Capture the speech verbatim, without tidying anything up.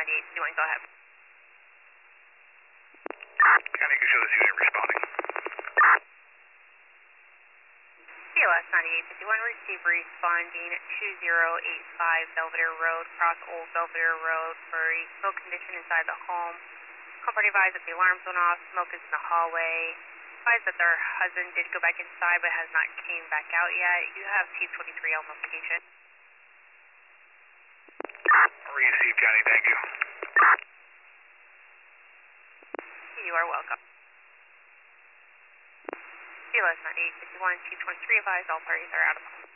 ninety-eight fifty-one, go ahead. County, you can show this unit responding. C L S ninety-eight fifty-one, receive responding two zero eight five Belvedere Road, cross Old Belvedere Road for a smoke condition inside the home. Company advised that the alarms went off, smoke is in the hallway. Advised that their husband did go back inside but has not came back out yet. You have T twenty-three L location. Received, County, thank you. You are welcome. C L S ninety-eight fifty-one, T twenty-three advised all parties are out of home.